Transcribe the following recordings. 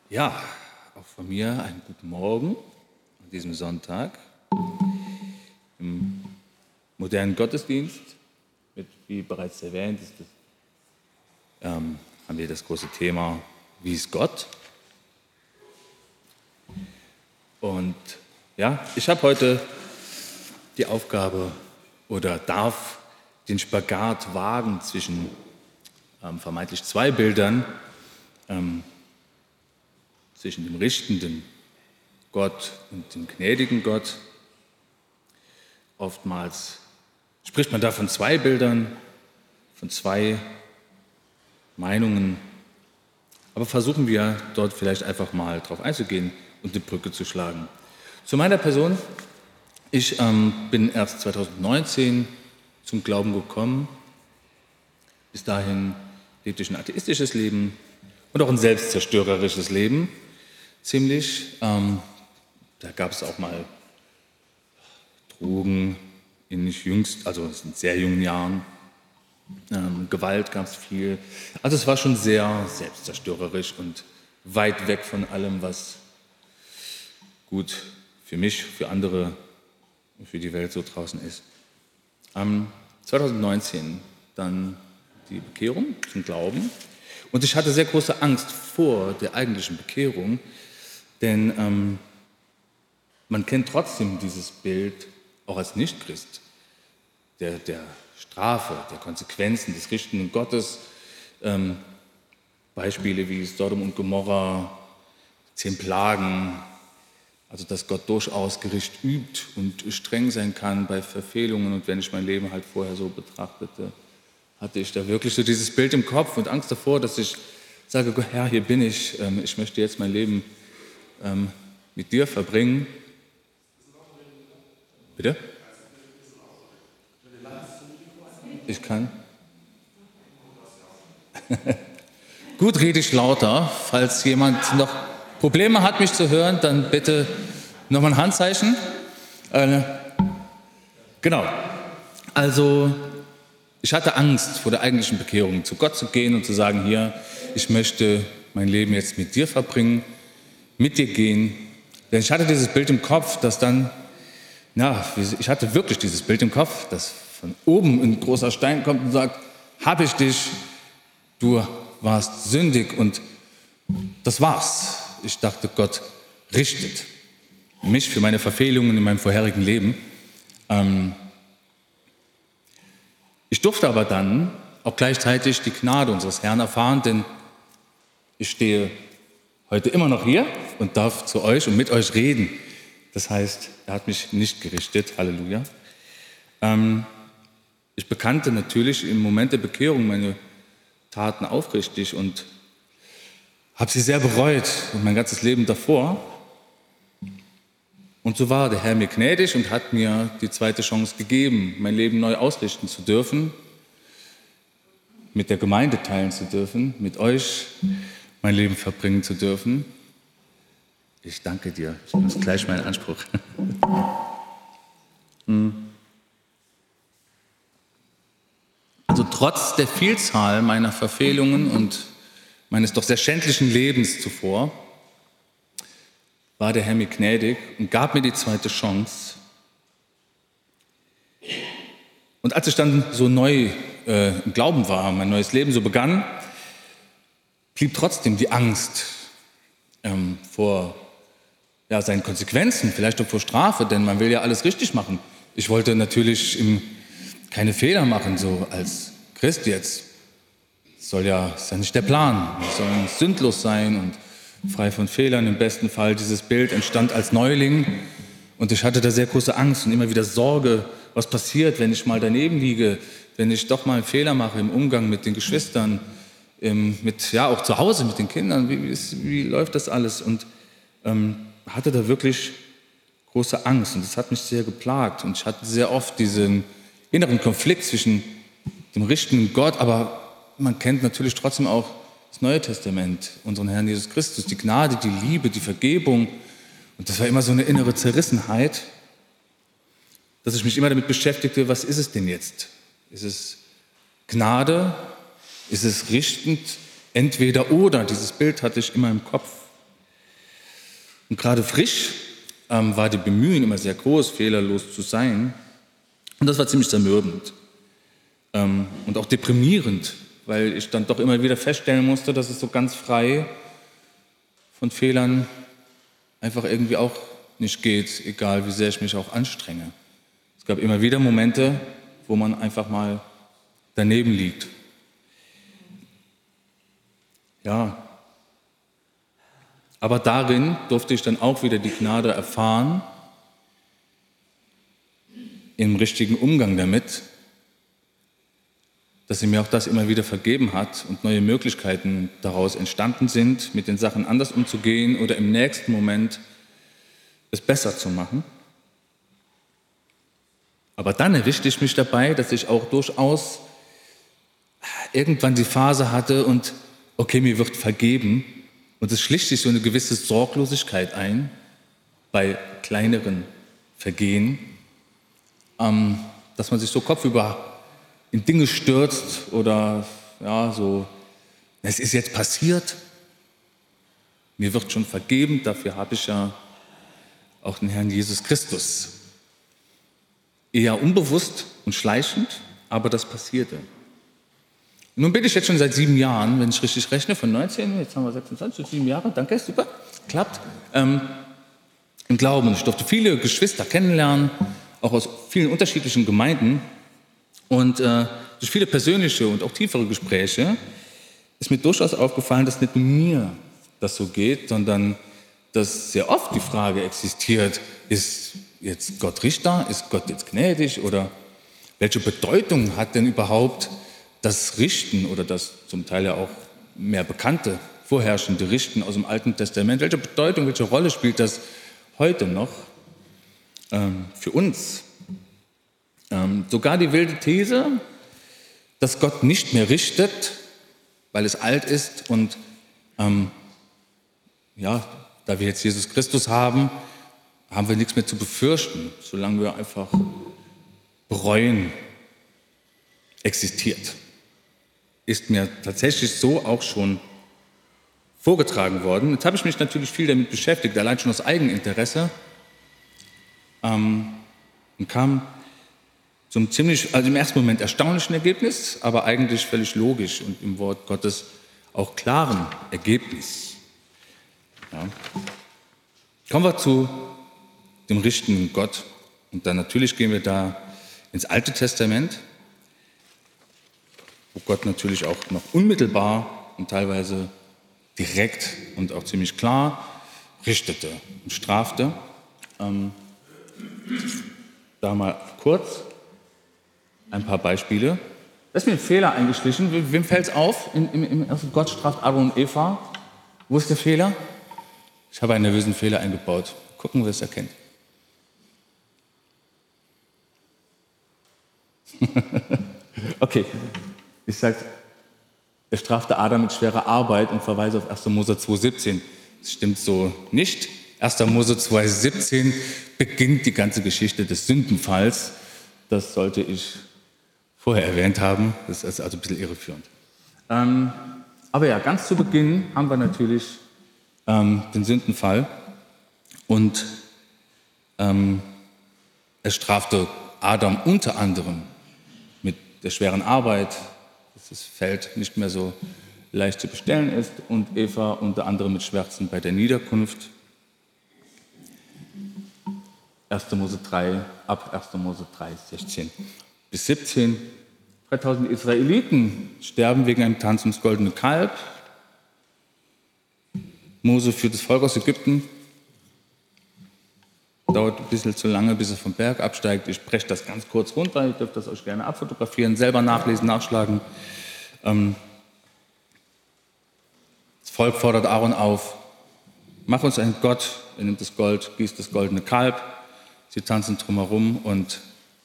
Ja, auch von mir einen guten Morgen an diesem Sonntag im modernen Gottesdienst. Wie bereits erwähnt, haben wir das große Thema, wie ist Gott? Und ja, ich habe heute die Aufgabe oder darf den Spagat wagen zwischen vermeintlich zwei Bildern, zwischen dem richtenden Gott und dem gnädigen Gott. Oftmals spricht man da von zwei Bildern, von zwei Meinungen. Aber versuchen wir dort vielleicht einfach mal drauf einzugehen und eine Brücke zu schlagen. Zu meiner Person. Ich bin erst 2019 zum Glauben gekommen. Bis dahin lebte ich ein atheistisches Leben und auch ein selbstzerstörerisches Leben. Ziemlich. Da gab es auch mal Drogen in sehr jungen Jahren. Gewalt gab es viel. Also es war schon sehr selbstzerstörerisch und weit weg von allem, was gut für mich, für andere, für die Welt so draußen ist. 2019 dann die Bekehrung zum Glauben. Und ich hatte sehr große Angst vor der eigentlichen Bekehrung, denn man kennt trotzdem dieses Bild auch als Nichtchrist, der Strafe, der Konsequenzen des richtenden Gottes. Beispiele wie Sodom und Gomorra, 10 Plagen, also dass Gott durchaus Gericht übt und streng sein kann bei Verfehlungen. Und wenn ich mein Leben halt vorher so betrachtete, hatte ich da wirklich so dieses Bild im Kopf und Angst davor, dass ich sage, Herr, hier bin ich möchte jetzt mein Leben mit dir verbringen. Bitte? Ich kann. Gut, rede ich lauter. Falls jemand noch Probleme hat, mich zu hören, dann bitte nochmal ein Handzeichen. Genau. Also, ich hatte Angst vor der eigentlichen Bekehrung, zu Gott zu gehen und zu sagen, hier, ich möchte mein Leben jetzt mit dir verbringen, mit dir gehen. Denn ich hatte dieses Bild im Kopf, dass dann, ich hatte wirklich dieses Bild im Kopf, dass von oben ein großer Stein kommt und sagt, hab ich dich, du warst sündig und das war's. Ich dachte, Gott richtet mich für meine Verfehlungen in meinem vorherigen Leben. Ich durfte aber dann auch gleichzeitig die Gnade unseres Herrn erfahren, denn ich stehe heute immer noch hier und darf zu euch und mit euch reden. Das heißt, er hat mich nicht gerichtet, Halleluja. Ich bekannte natürlich im Moment der Bekehrung meine Taten aufrichtig und habe sie sehr bereut und mein ganzes Leben davor. Und so war der Herr mir gnädig und hat mir die zweite Chance gegeben, mein Leben neu ausrichten zu dürfen, mit der Gemeinde teilen zu dürfen, mit euch mein Leben verbringen zu dürfen. Ich danke dir. Das ist gleich mein Anspruch. Also trotz der Vielzahl meiner Verfehlungen und meines doch sehr schändlichen Lebens zuvor, war der Herr mir gnädig und gab mir die zweite Chance. Und als ich dann so neu im Glauben war, mein neues Leben so begann, blieb trotzdem die Angst vor seinen Konsequenzen, vielleicht auch vor Strafe, denn man will ja alles richtig machen. Ich wollte natürlich keine Fehler machen, so als Christ jetzt. Ist ja nicht der Plan. Wir sollen sündlos sein und frei von Fehlern im besten Fall. Dieses Bild entstand als Neuling und ich hatte da sehr große Angst und immer wieder Sorge, was passiert, wenn ich mal daneben liege, wenn ich doch mal einen Fehler mache im Umgang mit den Geschwistern, auch zu Hause mit den Kindern. Wie läuft das alles? Und hatte da wirklich große Angst und das hat mich sehr geplagt und ich hatte sehr oft diesen inneren Konflikt zwischen dem richtenden Gott, aber man kennt natürlich trotzdem auch das Neue Testament, unseren Herrn Jesus Christus, die Gnade, die Liebe, die Vergebung. Und das war immer so eine innere Zerrissenheit, dass ich mich immer damit beschäftigte, was ist es denn jetzt? Ist es Gnade? Ist es richtend? Entweder oder. Dieses Bild hatte ich immer im Kopf. Und gerade frisch war die Bemühen immer sehr groß, fehlerlos zu sein. Und das war ziemlich zermürbend und auch deprimierend, weil ich dann doch immer wieder feststellen musste, dass es so ganz frei von Fehlern einfach irgendwie auch nicht geht, egal wie sehr ich mich auch anstrenge. Es gab immer wieder Momente, wo man einfach mal daneben liegt. Ja, aber darin durfte ich dann auch wieder die Gnade erfahren, im richtigen Umgang damit, dass sie mir auch das immer wieder vergeben hat und neue Möglichkeiten daraus entstanden sind, mit den Sachen anders umzugehen oder im nächsten Moment es besser zu machen. Aber dann erwischte ich mich dabei, dass ich auch durchaus irgendwann die Phase hatte und okay, mir wird vergeben und es schlicht sich so eine gewisse Sorglosigkeit ein bei kleineren Vergehen, dass man sich so kopfüber in Dinge stürzt oder ja, so, es ist jetzt passiert, mir wird schon vergeben, dafür habe ich ja auch den Herrn Jesus Christus. Eher unbewusst und schleichend, aber das passierte. Und nun bin ich jetzt schon seit 7 Jahren, wenn ich richtig rechne, von 19, jetzt haben wir 26, 7 Jahre, danke, super, klappt, im Glauben. Und ich durfte viele Geschwister kennenlernen, auch aus vielen unterschiedlichen Gemeinden. Und durch viele persönliche und auch tiefere Gespräche ist mir durchaus aufgefallen, dass nicht nur mir das so geht, sondern dass sehr oft die Frage existiert, ist jetzt Gott Richter, ist Gott jetzt gnädig oder welche Bedeutung hat denn überhaupt das Richten oder das zum Teil ja auch mehr bekannte, vorherrschende Richten aus dem Alten Testament, welche Bedeutung, welche Rolle spielt das heute noch für uns? Sogar die wilde These, dass Gott nicht mehr richtet, weil es alt ist und ja, da wir jetzt Jesus Christus haben, haben wir nichts mehr zu befürchten, solange wir einfach bereuen, existiert. Ist mir tatsächlich so auch schon vorgetragen worden. Jetzt habe ich mich natürlich viel damit beschäftigt, allein schon aus Eigeninteresse, und kam zum also im ersten Moment erstaunlichen Ergebnis, aber eigentlich völlig logisch und im Wort Gottes auch klaren Ergebnis. Ja. Kommen wir zu dem richtenden Gott. Und dann natürlich gehen wir da ins Alte Testament, wo Gott natürlich auch noch unmittelbar und teilweise direkt und auch ziemlich klar richtete und strafte. Da mal kurz ein paar Beispiele. Da ist mir ein Fehler eingeschlichen. Wem fällt es auf? Gott straft Adam und Eva. Wo ist der Fehler? Ich habe einen nervösen Fehler eingebaut. Gucken, wer es erkennt. Okay, ich sage, er strafte Adam mit schwerer Arbeit und verweise auf 1. Mose 2,17. Das stimmt so nicht. 1. Mose 2,17 beginnt die ganze Geschichte des Sündenfalls. Das sollte ich vorher erwähnt haben. Das ist also ein bisschen irreführend. Aber ja, ganz zu Beginn haben wir natürlich den Sündenfall. Und er strafte Adam unter anderem mit der schweren Arbeit, dass das Feld nicht mehr so leicht zu bestellen ist, und Eva unter anderem mit Schmerzen bei der Niederkunft. 1. Mose 3, ab 1. Mose 3, 16 bis 17. 3000 Israeliten sterben wegen einem Tanz ums goldene Kalb. Mose führt das Volk aus Ägypten. Dauert ein bisschen zu lange, bis er vom Berg absteigt. Ich breche das ganz kurz runter. Ihr dürft das euch gerne abfotografieren, selber nachlesen, nachschlagen. Das Volk fordert Aaron auf: Mach uns einen Gott. Er nimmt das Gold, gießt das goldene Kalb. Sie tanzen drumherum und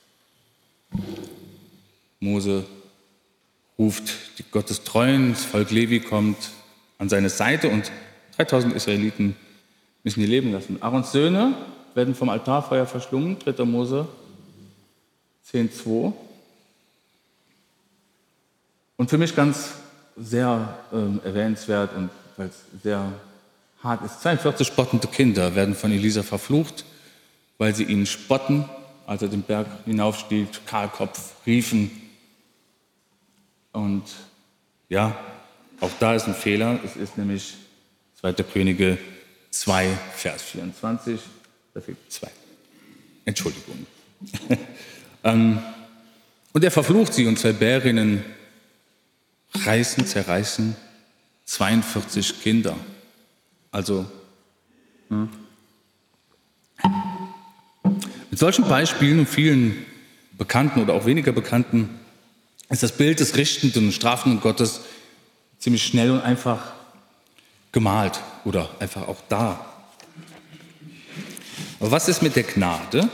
Mose ruft die Gottestreuen. Das Volk Levi kommt an seine Seite und 3000 Israeliten müssen ihr leben lassen. Aarons Söhne werden vom Altarfeuer verschlungen, 3. Mose 10,2. Und für mich ganz sehr erwähnenswert und weil es sehr hart ist. 42 spottende Kinder werden von Elisa verflucht, weil sie ihn spotten, als er den Berg hinaufstieg, Kahlkopf riefen. Und ja, auch da ist ein Fehler. Es ist nämlich 2. Könige 2, Vers 24. Da fehlt 2. Entschuldigung. Und er verflucht sie und 2 Bärinnen zerreißen 42 Kinder. Also mit solchen Beispielen und vielen bekannten oder auch weniger bekannten ist das Bild des richtenden und strafenden Gottes ziemlich schnell und einfach gemalt oder einfach auch da. Aber was ist mit der Gnade?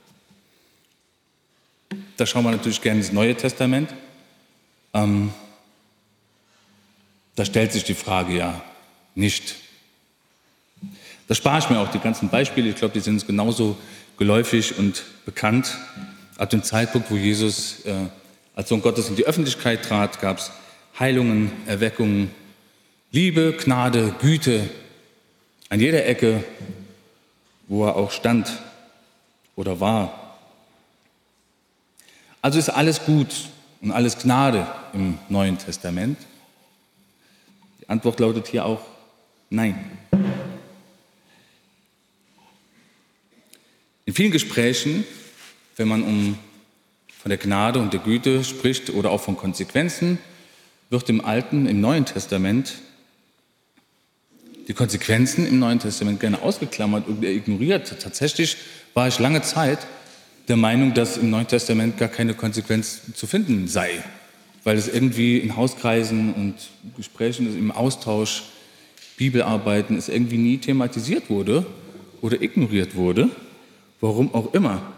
Da schauen wir natürlich gerne ins Neue Testament. Da stellt sich die Frage ja nicht. Da spare ich mir auch die ganzen Beispiele. Ich glaube, die sind uns genauso geläufig und bekannt. Ab dem Zeitpunkt, wo Jesus als Sohn Gottes in die Öffentlichkeit trat, gab es Heilungen, Erweckungen, Liebe, Gnade, Güte an jeder Ecke, wo er auch stand oder war. Also ist alles gut und alles Gnade im Neuen Testament? Die Antwort lautet hier auch nein. In vielen Gesprächen, wenn man von der Gnade und der Güte spricht oder auch von Konsequenzen, wird im Neuen Testament die Konsequenzen im Neuen Testament gerne ausgeklammert und ignoriert. Tatsächlich war ich lange Zeit der Meinung, dass im Neuen Testament gar keine Konsequenz zu finden sei, weil es irgendwie in Hauskreisen und Gesprächen, im Austausch, Bibelarbeiten, es irgendwie nie thematisiert wurde oder ignoriert wurde, warum auch immer.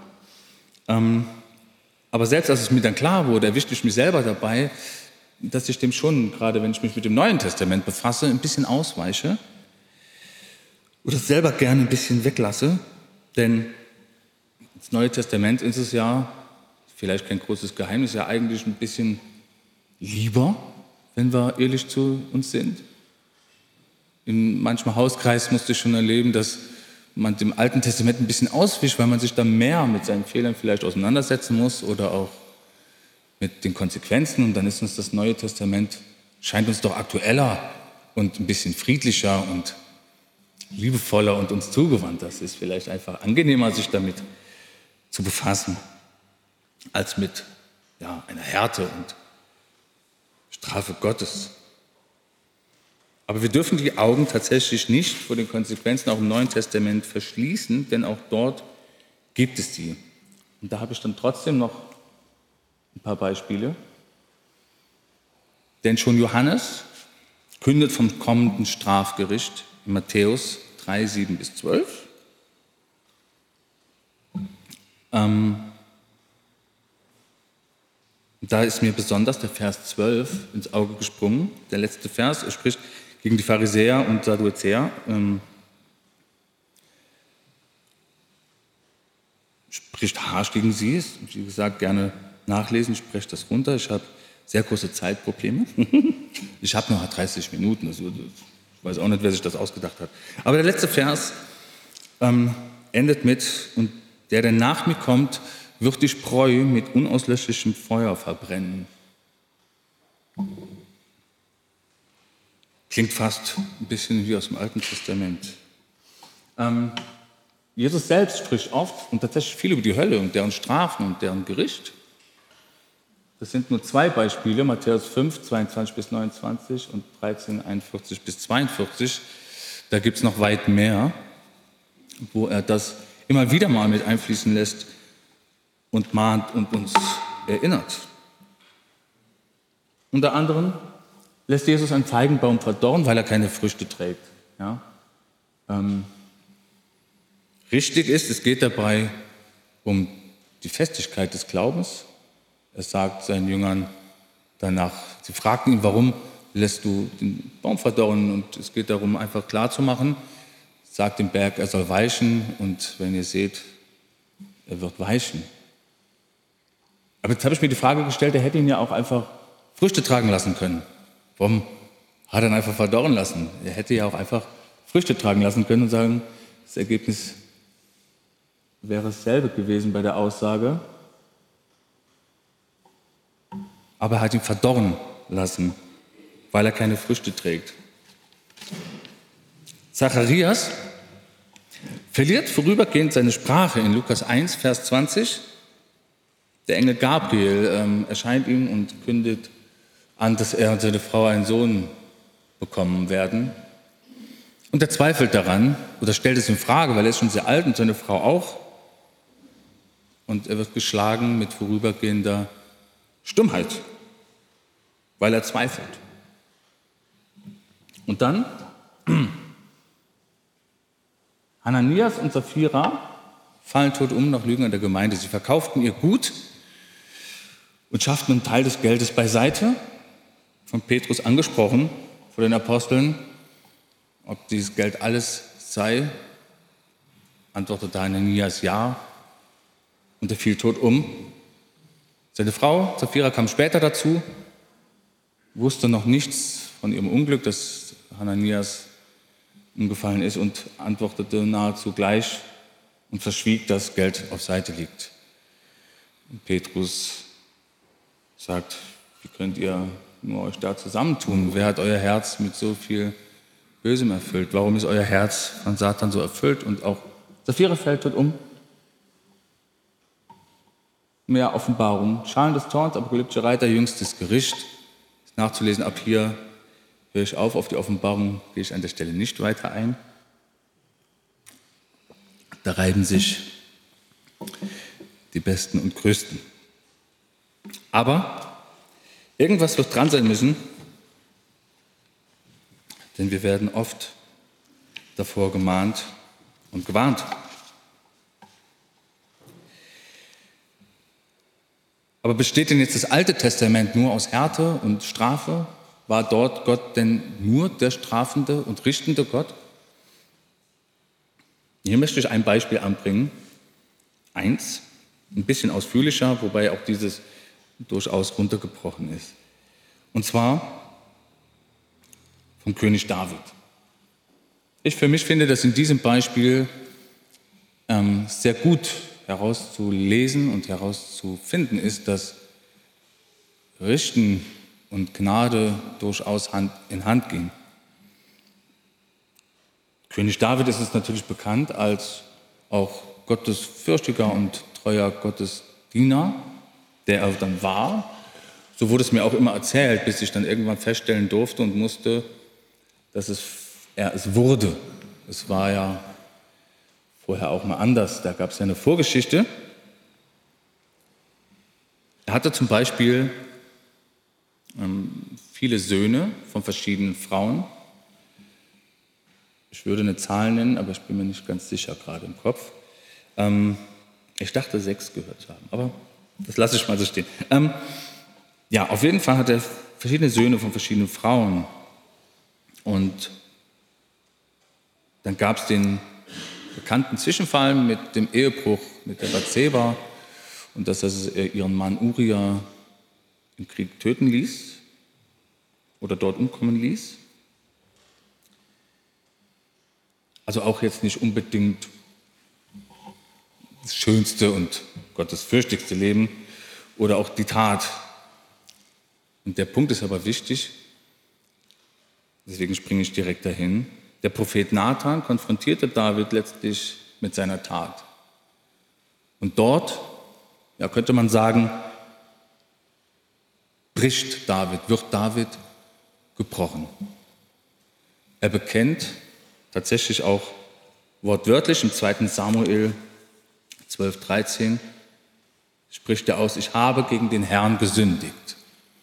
Aber selbst als es mir dann klar wurde, erwischte ich mich selber dabei, dass ich dem schon, gerade wenn ich mich mit dem Neuen Testament befasse, ein bisschen ausweiche oder selber gerne ein bisschen weglasse, denn das Neue Testament ist es ja, vielleicht kein großes Geheimnis, ja eigentlich ein bisschen lieber, wenn wir ehrlich zu uns sind. In manchem Hauskreis musste ich schon erleben, dass man dem Alten Testament ein bisschen auswischt, weil man sich da mehr mit seinen Fehlern vielleicht auseinandersetzen muss oder auch mit den Konsequenzen. Und dann ist uns das Neue Testament, scheint uns doch aktueller und ein bisschen friedlicher und liebevoller und uns zugewandt. Das ist vielleicht einfach angenehmer, sich damit zu befassen, als mit einer Härte und Strafe Gottes. Aber wir dürfen die Augen tatsächlich nicht vor den Konsequenzen auch im Neuen Testament verschließen, denn auch dort gibt es die. Und da habe ich dann trotzdem noch ein paar Beispiele. Denn schon Johannes kündet vom kommenden Strafgericht in Matthäus 3, 7 bis 12. Da ist mir besonders der Vers 12 ins Auge gesprungen. Der letzte Vers, er spricht gegen die Pharisäer und Sadduzäer. Spricht harsch gegen sie. Wie gesagt, gerne nachlesen, ich spreche das runter. Ich habe sehr große Zeitprobleme. Ich habe noch 30 Minuten. Also ich weiß auch nicht, wer sich das ausgedacht hat. Aber der letzte Vers endet mit: Und der nach mir kommt, wird die Spreu mit unauslöschlichem Feuer verbrennen. Klingt fast ein bisschen wie aus dem Alten Testament. Jesus selbst spricht oft und tatsächlich viel über die Hölle und deren Strafen und deren Gericht. Das sind nur 2 Beispiele, Matthäus 5, 22 bis 29 und 13, 41 bis 42. Da gibt es noch weit mehr, wo er das immer wieder mal mit einfließen lässt und mahnt und uns erinnert. Unter anderem lässt Jesus einen Feigenbaum verdorren, weil er keine Früchte trägt. Ja? Richtig ist, es geht dabei um die Festigkeit des Glaubens. Er sagt seinen Jüngern danach, sie fragten ihn, warum lässt du den Baum verdorren? Und es geht darum, einfach klarzumachen, sagt dem Berg, er soll weichen, und wenn ihr seht, er wird weichen. Aber jetzt habe ich mir die Frage gestellt, er hätte ihn ja auch einfach Früchte tragen lassen können. Warum hat er ihn einfach verdorren lassen? Er hätte ja auch einfach Früchte tragen lassen können und sagen, das Ergebnis wäre dasselbe gewesen bei der Aussage, aber er hat ihn verdorren lassen, weil er keine Früchte trägt. Zacharias verliert vorübergehend seine Sprache in Lukas 1, Vers 20. Der Engel Gabriel erscheint ihm und kündigt an, dass er und seine Frau einen Sohn bekommen werden. Und er zweifelt daran oder stellt es in Frage, weil er ist schon sehr alt und seine Frau auch. Und er wird geschlagen mit vorübergehender Stummheit, weil er zweifelt. Und dann Hananias und Sapphira fallen tot um nach Lügen an der Gemeinde. Sie verkauften ihr Gut und schafften einen Teil des Geldes beiseite. Von Petrus angesprochen, vor den Aposteln, ob dieses Geld alles sei, antwortete Hananias ja und er fiel tot um. Seine Frau Sapphira kam später dazu, wusste noch nichts von ihrem Unglück, dass Hananias umgefallen ist und antwortete nahezu gleich und verschwieg, dass Geld auf Seite liegt. Und Petrus sagt, wie könnt ihr nur euch da zusammentun? Wer hat euer Herz mit so viel Bösem erfüllt? Warum ist euer Herz von Satan so erfüllt? Und auch Sapphira fällt tot um. Mehr Offenbarung. Schalen des Zorns, apokalyptische Reiter, jüngstes Gericht. Ist nachzulesen, ab hier höre ich auf die Offenbarung gehe ich an der Stelle nicht weiter ein. Da reiben sich die Besten und Größten. Aber irgendwas wird dran sein müssen, denn wir werden oft davor gemahnt und gewarnt. Aber besteht denn jetzt das Alte Testament nur aus Härte und Strafe? War dort Gott denn nur der strafende und richtende Gott? Hier möchte ich ein Beispiel anbringen. Eins, ein bisschen ausführlicher, wobei auch dieses durchaus runtergebrochen ist. Und zwar vom König David. Ich für mich finde, dass in diesem Beispiel sehr gut herauszulesen und herauszufinden ist, dass Richten und Gnade durchaus Hand in Hand gehen. König David ist es natürlich bekannt als auch gottesfürchtiger und treuer Gottesdiener, der er dann war. So wurde es mir auch immer erzählt, bis ich dann irgendwann feststellen durfte und musste, dass er es wurde. Es war ja vorher auch mal anders. Da gab es ja eine Vorgeschichte. Er hatte zum Beispiel viele Söhne von verschiedenen Frauen. Ich würde eine Zahl nennen, aber ich bin mir nicht ganz sicher gerade im Kopf. Ich dachte 6 gehört zu haben, aber das lasse ich mal so stehen. Ja, auf jeden Fall hat er verschiedene Söhne von verschiedenen Frauen. Und dann gab es den bekannten Zwischenfall mit dem Ehebruch mit der Bathseba und dass er ihren Mann Uria im Krieg töten ließ oder dort umkommen ließ. Also auch jetzt nicht unbedingt das schönste und gottesfürchtigste Leben oder auch die Tat. Und der Punkt ist aber wichtig, deswegen springe ich direkt dahin. Der Prophet Nathan konfrontierte David letztlich mit seiner Tat. Und dort, ja, könnte man sagen, wird David gebrochen. Er bekennt tatsächlich auch wortwörtlich im 2. Samuel 12,13 spricht er aus, ich habe gegen den Herrn gesündigt.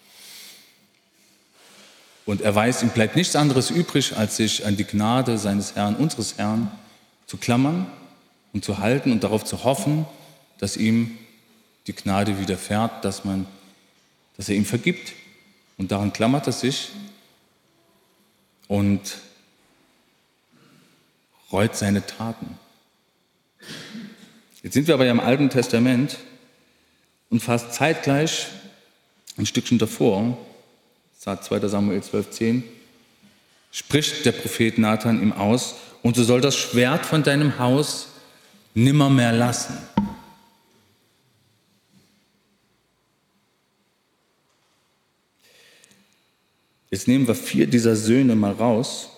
Und er weiß, ihm bleibt nichts anderes übrig, als sich an die Gnade seines Herrn, unseres Herrn, zu klammern und zu halten und darauf zu hoffen, dass ihm die Gnade widerfährt, dass er ihm vergibt. Und daran klammert er sich und reut seine Taten. Jetzt sind wir aber ja im Alten Testament und fast zeitgleich, ein Stückchen davor, sagt 2. Samuel 12,10, spricht der Prophet Nathan ihm aus, und so soll das Schwert von deinem Haus nimmermehr lassen. Jetzt nehmen wir 4 dieser Söhne mal raus.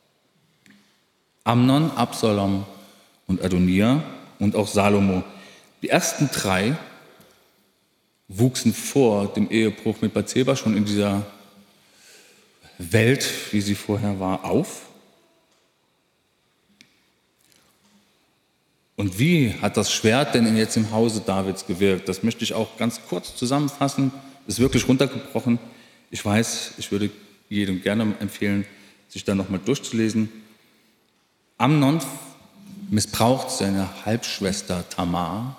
Amnon, Absalom und Adonia und auch Salomo. Die ersten 3 wuchsen vor dem Ehebruch mit Bathseba schon in dieser Welt, wie sie vorher war, auf. Und wie hat das Schwert denn jetzt im Hause Davids gewirkt? Das möchte ich auch ganz kurz zusammenfassen. Das ist wirklich runtergebrochen. Ich weiß, ich würde jedem gerne empfehlen, sich da nochmal durchzulesen. Amnon missbraucht seine Halbschwester Tamar.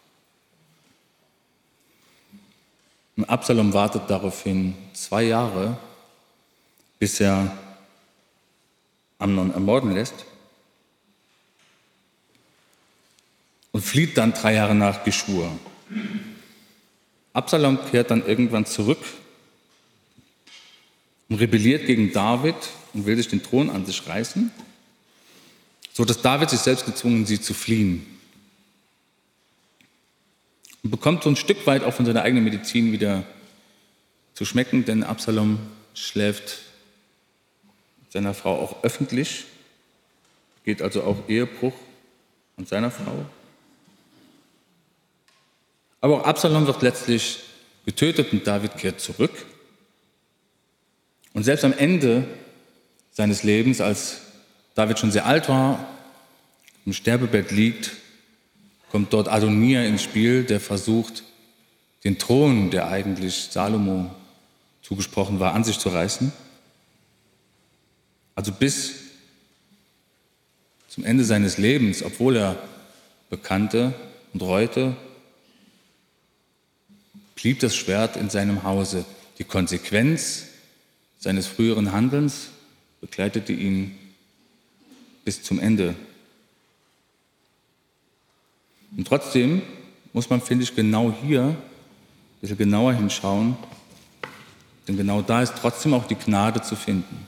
Und Absalom wartet daraufhin 2 Jahre, bis er Amnon ermorden lässt. Und flieht dann 3 Jahre nach Geschwur. Absalom kehrt dann irgendwann zurück und rebelliert gegen David und will sich den Thron an sich reißen, so dass David sich selbst gezwungen sieht zu fliehen. Und bekommt so ein Stück weit auch von seiner eigenen Medizin wieder zu schmecken, denn Absalom schläft mit seiner Frau auch öffentlich, geht also auch Ehebruch an seiner Frau. Aber auch Absalom wird letztlich getötet und David kehrt zurück. Und selbst am Ende seines Lebens, als David schon sehr alt war, im Sterbebett liegt, kommt dort Adonia ins Spiel, der versucht, den Thron, der eigentlich Salomo zugesprochen war, an sich zu reißen. Also bis zum Ende seines Lebens, obwohl er bekannte und reute, blieb das Schwert in seinem Hause. Die Konsequenz seines früheren Handelns begleitete ihn bis zum Ende. Und trotzdem muss man, finde ich, genau hier ein bisschen genauer hinschauen, denn genau da ist trotzdem auch die Gnade zu finden.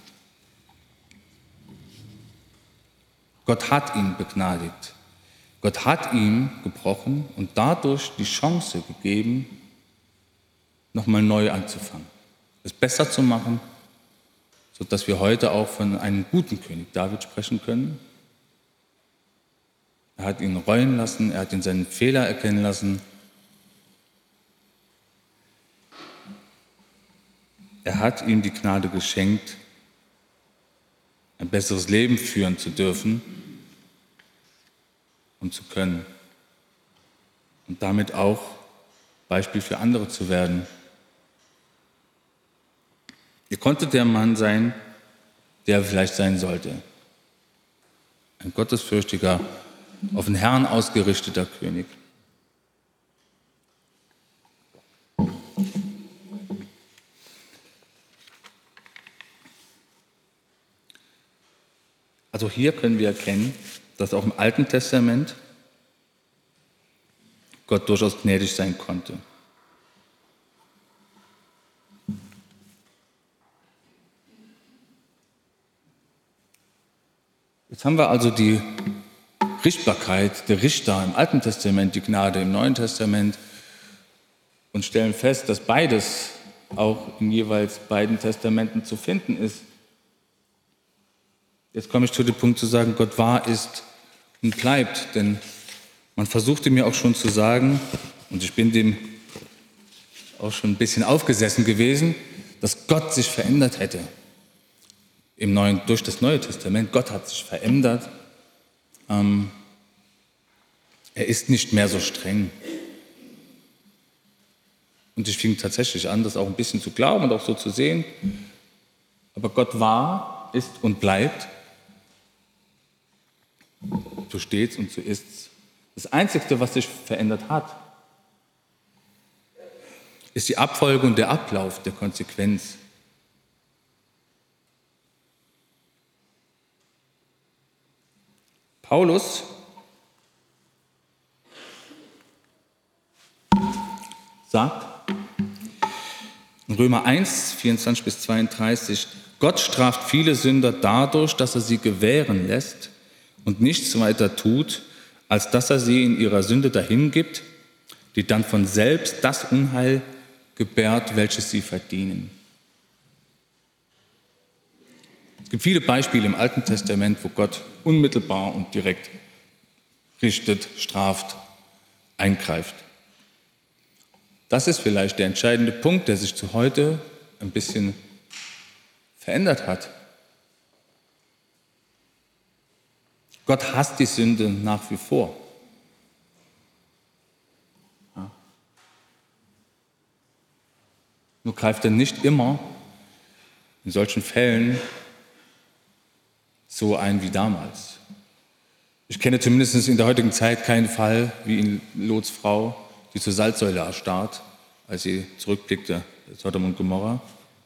Gott hat ihn begnadigt. Gott hat ihm gebrochen und dadurch die Chance gegeben, nochmal neu anzufangen, es besser zu machen, sodass wir heute auch von einem guten König David sprechen können. Er hat ihn reuen lassen, er hat ihn seinen Fehler erkennen lassen. Er hat ihm die Gnade geschenkt, ein besseres Leben führen zu dürfen und zu können. Und damit auch Beispiel für andere zu werden. Er konnte der Mann sein, der er vielleicht sein sollte. Ein gottesfürchtiger, auf den Herrn ausgerichteter König. Also hier können wir erkennen, dass auch im Alten Testament Gott durchaus gnädig sein konnte. Jetzt haben wir also die Richtbarkeit der Richter im Alten Testament, die Gnade im Neuen Testament und stellen fest, dass beides auch in jeweils beiden Testamenten zu finden ist. Jetzt komme ich zu dem Punkt zu sagen, Gott war, ist und bleibt, denn man versuchte mir auch schon zu sagen, und ich bin dem auch schon ein bisschen aufgesessen gewesen, dass Gott sich verändert hätte. Durch das Neue Testament, Gott hat sich verändert. Er ist nicht mehr so streng. Und ich fing tatsächlich an, das auch ein bisschen zu glauben und auch so zu sehen. Aber Gott war, ist und bleibt. So steht's und so ist's. Das Einzige, was sich verändert hat, ist die Abfolge und der Ablauf der Konsequenz. Paulus sagt in Römer 1, 24 bis 32, Gott straft viele Sünder dadurch, dass er sie gewähren lässt und nichts weiter tut, als dass er sie in ihrer Sünde dahingibt, die dann von selbst das Unheil gebärt, welches sie verdienen. Es gibt viele Beispiele im Alten Testament, wo Gott unmittelbar und direkt richtet, straft, eingreift. Das ist vielleicht der entscheidende Punkt, der sich zu heute ein bisschen verändert hat. Gott hasst die Sünde nach wie vor. Ja. Nur greift er nicht immer in solchen Fällen so ein wie damals. Ich kenne zumindest in der heutigen Zeit keinen Fall wie in Lots Frau, die zur Salzsäule erstarrt, als sie zurückblickte, Sodom und Gomorra.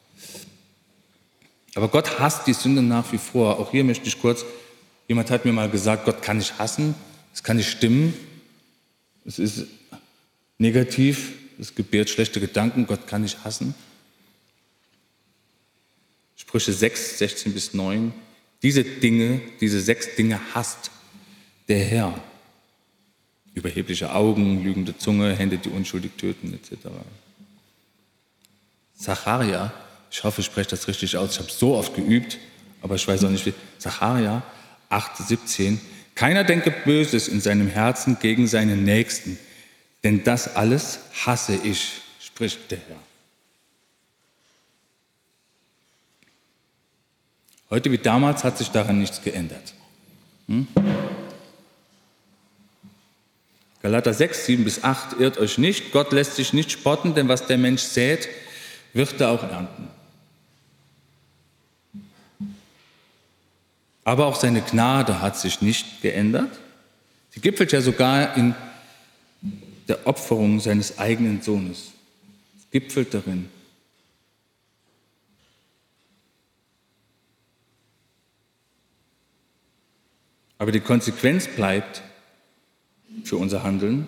Aber Gott hasst die Sünde nach wie vor. Auch hier möchte ich kurz, jemand hat mir mal gesagt, Gott kann nicht hassen, es kann nicht stimmen, es ist negativ, es gebärt schlechte Gedanken, Gott kann nicht hassen. Sprüche 6, 16 bis 9. Diese 6 Dinge hasst der Herr. Überhebliche Augen, lügende Zunge, Hände, die unschuldig töten, etc. Sacharja, ich hoffe, ich spreche das richtig aus, ich habe es so oft geübt, aber ich weiß auch nicht wie. Sacharja 8, 17. Keiner denke Böses in seinem Herzen gegen seinen Nächsten, denn das alles hasse ich, spricht der Herr. Heute wie damals hat sich daran nichts geändert. Galater 6, 7 bis 8, irrt euch nicht, Gott lässt sich nicht spotten, denn was der Mensch sät, wird er auch ernten. Aber auch seine Gnade hat sich nicht geändert. Sie gipfelt ja sogar in der Opferung seines eigenen Sohnes. Es gipfelt darin. Aber die Konsequenz bleibt für unser Handeln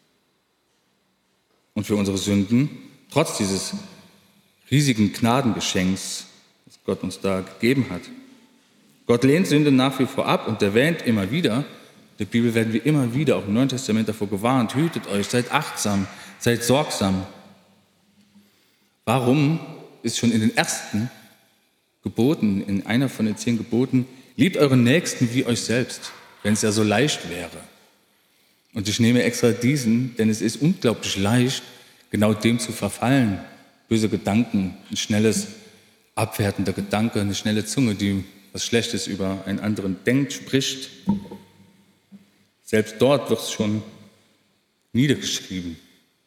und für unsere Sünden, trotz dieses riesigen Gnadengeschenks, das Gott uns da gegeben hat. Gott lehnt Sünde nach wie vor ab und erwähnt immer wieder, in der Bibel werden wir immer wieder, auch im Neuen Testament davor gewarnt, hütet euch, seid achtsam, seid sorgsam. Warum ist schon in den ersten Geboten, in einer von den 10 Geboten, liebt euren Nächsten wie euch selbst, wenn es ja so leicht wäre. Und ich nehme extra diesen, denn es ist unglaublich leicht, genau dem zu verfallen. Böse Gedanken, ein schnelles, abwertender Gedanke, eine schnelle Zunge, die was Schlechtes über einen anderen denkt, spricht. Selbst dort wird es schon niedergeschrieben.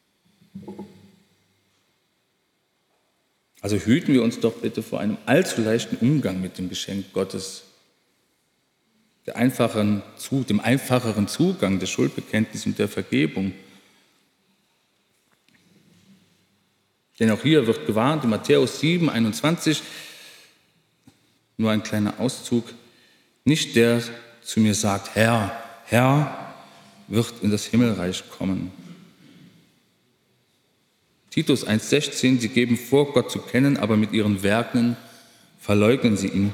Also hüten wir uns doch bitte vor einem allzu leichten Umgang mit dem Geschenk Gottes, dem einfacheren Zugang der Schuldbekenntnis und der Vergebung. Denn auch hier wird gewarnt in Matthäus 7, 21, nur ein kleiner Auszug, nicht der zu mir sagt, Herr, Herr, wird in das Himmelreich kommen. Titus 1,16, sie geben vor, Gott zu kennen, aber mit ihren Werken verleugnen sie ihn.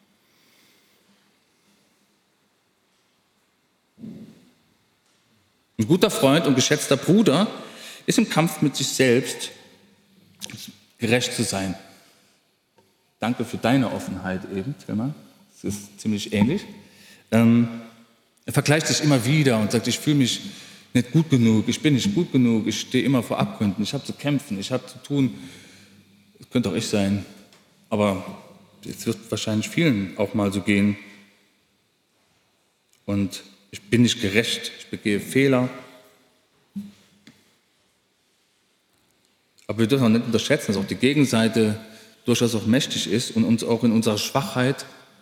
Ein guter Freund und geschätzter Bruder ist im Kampf mit sich selbst, gerecht zu sein. Danke für deine Offenheit eben, Tilman. Das ist ziemlich ähnlich. Er vergleicht sich immer wieder und sagt, ich fühle mich nicht gut genug, ich bin nicht gut genug, ich stehe immer vor Abgründen, ich habe zu kämpfen, ich habe zu tun. Das könnte auch ich sein, aber es wird wahrscheinlich vielen auch mal so gehen. Und ich bin nicht gerecht, ich begehe Fehler. Aber wir dürfen auch nicht unterschätzen, dass auch die Gegenseite durchaus auch mächtig ist und uns auch in unserer Schwachheit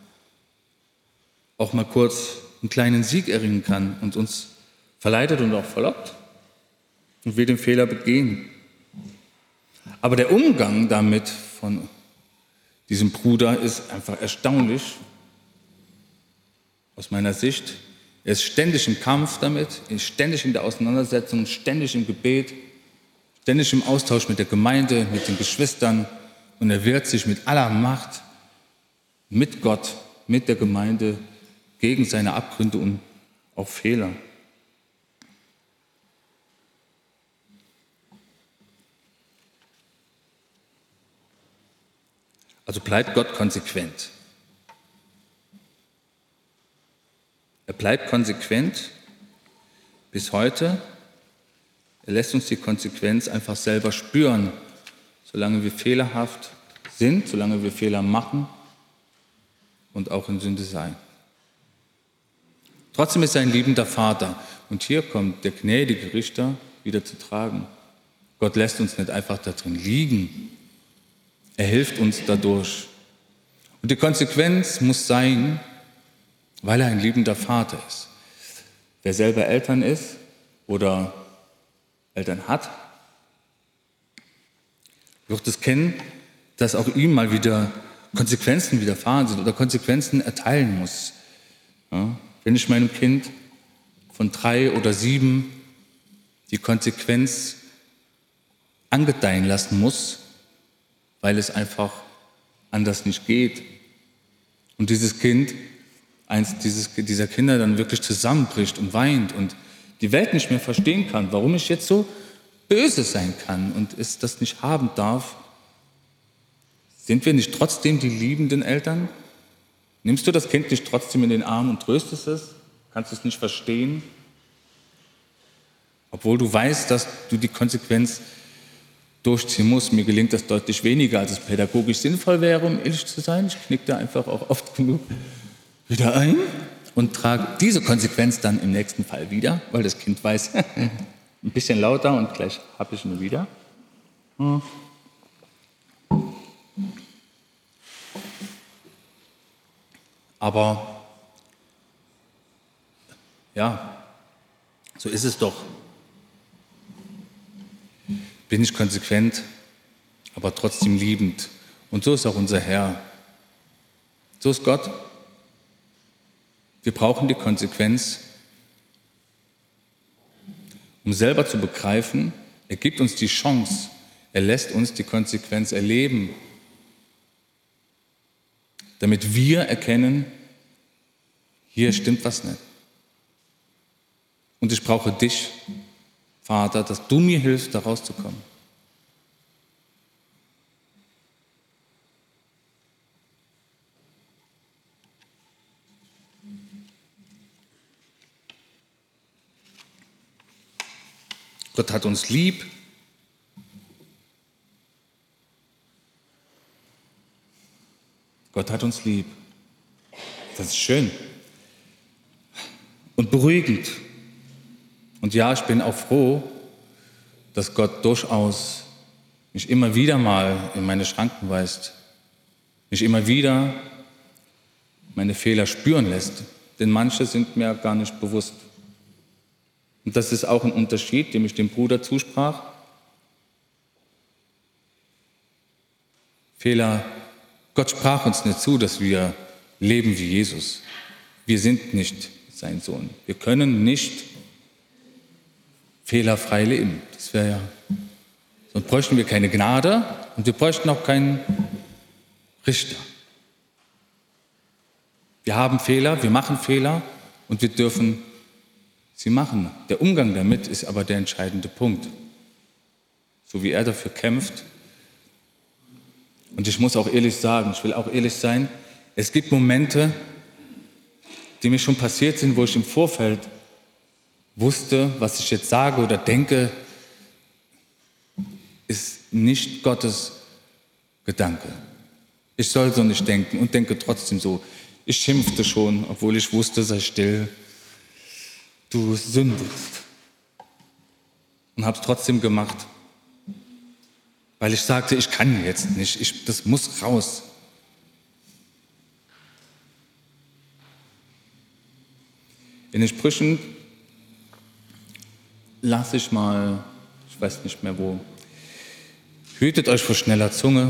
auch mal kurz einen kleinen Sieg erringen kann und uns verleitet und auch verlockt und wir den Fehler begehen. Aber der Umgang damit von diesem Bruder ist einfach erstaunlich aus meiner Sicht. Er ist ständig im Kampf damit, ist ständig in der Auseinandersetzung, ständig im Gebet, ständig im Austausch mit der Gemeinde, mit den Geschwistern und er wehrt sich mit aller Macht mit Gott, mit der Gemeinde, gegen seine Abgründe und auch Fehler. Also bleibt Gott konsequent. Er bleibt konsequent bis heute. Er lässt uns die Konsequenz einfach selber spüren, solange wir fehlerhaft sind, solange wir Fehler machen und auch in Sünde sein. Trotzdem ist er ein liebender Vater. Und hier kommt der gnädige Richter wieder zu tragen. Gott lässt uns nicht einfach da drin liegen. Er hilft uns dadurch. Und die Konsequenz muss sein, weil er ein liebender Vater ist. Wer selber Eltern ist oder Eltern hat, wird es kennen, dass auch ihm mal wieder Konsequenzen widerfahren sind oder Konsequenzen erteilen muss. Ja, wenn ich meinem Kind von 3 oder 7 die Konsequenz angedeihen lassen muss, weil es einfach anders nicht geht. Und dieses Kind, eins dieser Kinder dann wirklich zusammenbricht und weint und die Welt nicht mehr verstehen kann, warum ich jetzt so böse sein kann und es das nicht haben darf. Sind wir nicht trotzdem die liebenden Eltern? Nimmst du das Kind nicht trotzdem in den Arm und tröstest es? Kannst du es nicht verstehen? Obwohl du weißt, dass du die Konsequenz durchziehen musst. Mir gelingt das deutlich weniger, als es pädagogisch sinnvoll wäre, um ehrlich zu sein. Ich knicke da einfach auch oft genug wieder ein und trage diese Konsequenz dann im nächsten Fall wieder, weil das Kind weiß, ein bisschen lauter und gleich habe ich ihn wieder. Aber ja, so ist es doch. Bin ich konsequent, aber trotzdem liebend. Und so ist auch unser Herr. So ist Gott. Wir brauchen die Konsequenz, um selber zu begreifen, er gibt uns die Chance, er lässt uns die Konsequenz erleben, damit wir erkennen, hier stimmt was nicht. Und ich brauche dich, Vater, dass du mir hilfst, da rauszukommen. Gott hat uns lieb. Gott hat uns lieb. Das ist schön und beruhigend. Und ja, ich bin auch froh, dass Gott durchaus mich immer wieder mal in meine Schranken weist, mich immer wieder meine Fehler spüren lässt, denn manche sind mir gar nicht bewusst. Und das ist auch ein Unterschied, den ich dem Bruder zusprach. Fehler, Gott sprach uns nicht zu, dass wir leben wie Jesus. Wir sind nicht sein Sohn. Wir können nicht fehlerfrei leben. Das wäre ja, sonst bräuchten wir keine Gnade und wir bräuchten auch keinen Richter. Wir haben Fehler, wir machen Fehler und wir dürfen sie machen. Der Umgang damit ist aber der entscheidende Punkt. So wie er dafür kämpft. Und ich muss auch ehrlich sagen, ich will auch ehrlich sein, es gibt Momente, die mir schon passiert sind, wo ich im Vorfeld wusste, was ich jetzt sage oder denke, ist nicht Gottes Gedanke. Ich soll so nicht denken und denke trotzdem so. Ich schimpfte schon, obwohl ich wusste, sei still. Du sündigst. Und habe es trotzdem gemacht, weil ich sagte, ich kann jetzt nicht, das muss raus. In den Sprüchen lasse ich mal, ich weiß nicht mehr wo, hütet euch vor schneller Zunge,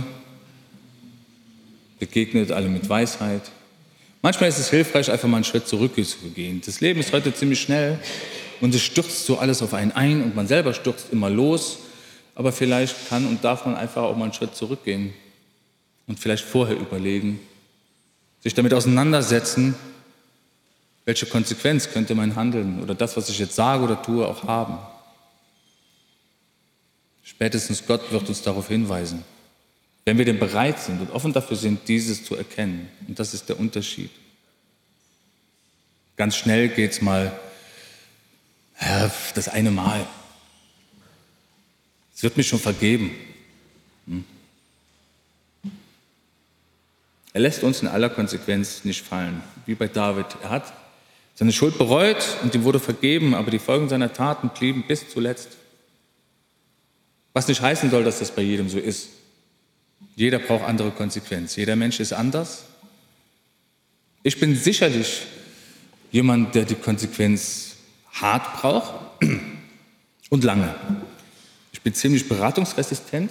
begegnet alle mit Weisheit. Manchmal ist es hilfreich, einfach mal einen Schritt zurückzugehen. Das Leben ist heute ziemlich schnell und es stürzt so alles auf einen ein und man selber stürzt immer los. Aber vielleicht kann und darf man einfach auch mal einen Schritt zurückgehen und vielleicht vorher überlegen, sich damit auseinandersetzen, welche Konsequenz könnte mein Handeln oder das, was ich jetzt sage oder tue, auch haben. Spätestens Gott wird uns darauf hinweisen, wenn wir denn bereit sind und offen dafür sind, dieses zu erkennen. Und das ist der Unterschied. Ganz schnell geht es mal, ja, das eine Mal. Es wird mir schon vergeben. Er lässt uns in aller Konsequenz nicht fallen, wie bei David. Er hat seine Schuld bereut und ihm wurde vergeben, aber die Folgen seiner Taten blieben bis zuletzt. Was nicht heißen soll, dass das bei jedem so ist. Jeder braucht andere Konsequenzen. Jeder Mensch ist anders. Ich bin sicherlich jemand, der die Konsequenz hart braucht und lange. Ich bin ziemlich beratungsresistent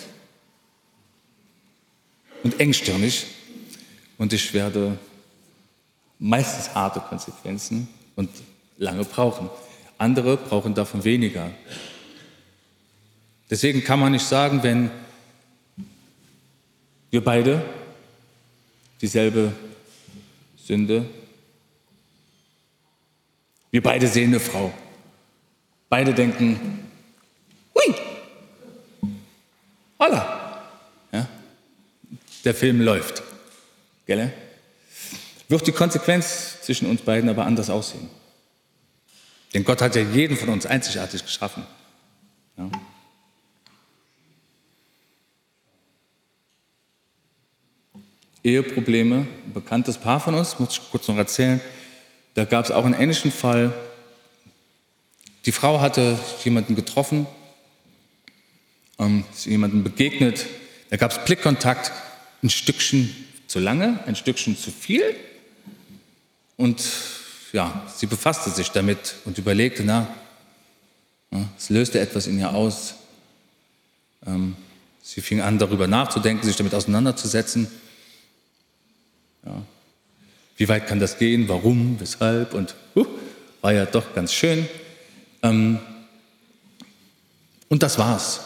und engstirnig und ich werde meistens harte Konsequenzen und lange brauchen. Andere brauchen davon weniger. Deswegen kann man nicht sagen, wenn wir beide dieselbe Sünde, wir beide sehen eine Frau, beide denken, hui, holla, ja, der Film läuft, gell? Wird die Konsequenz zwischen uns beiden aber anders aussehen. Denn Gott hat ja jeden von uns einzigartig geschaffen. Ja. Eheprobleme, ein bekanntes Paar von uns, muss ich kurz noch erzählen, da gab es auch einen ähnlichen Fall. Die Frau hatte jemanden getroffen, ist jemandem begegnet, da gab es Blickkontakt, ein Stückchen zu lange, ein Stückchen zu viel. Und ja, sie befasste sich damit und überlegte, es löste etwas in ihr aus. Sie fing an, darüber nachzudenken, sich damit auseinanderzusetzen. Ja. Wie weit kann das gehen? Warum? Weshalb? Und war ja doch ganz schön. Und das war's.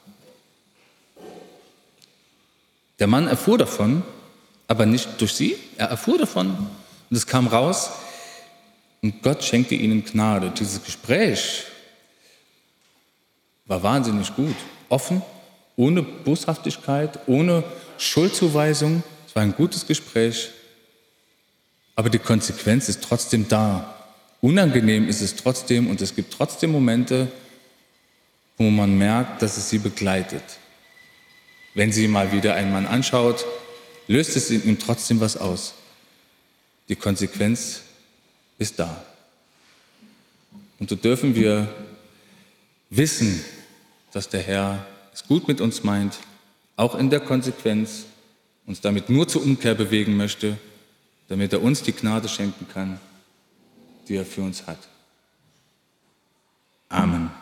Der Mann erfuhr davon, aber nicht durch sie. Er erfuhr davon und es kam raus. Und Gott schenkte ihnen Gnade. Dieses Gespräch war wahnsinnig gut. Offen, ohne Boshaftigkeit, ohne Schuldzuweisung. Es war ein gutes Gespräch. Aber die Konsequenz ist trotzdem da. Unangenehm ist es trotzdem und es gibt trotzdem Momente, wo man merkt, dass es sie begleitet. Wenn sie mal wieder einen Mann anschaut, löst es in ihm trotzdem was aus. Die Konsequenz ist da. Und so dürfen wir wissen, dass der Herr es gut mit uns meint, auch in der Konsequenz, uns damit nur zur Umkehr bewegen möchte, damit er uns die Gnade schenken kann, die er für uns hat. Amen.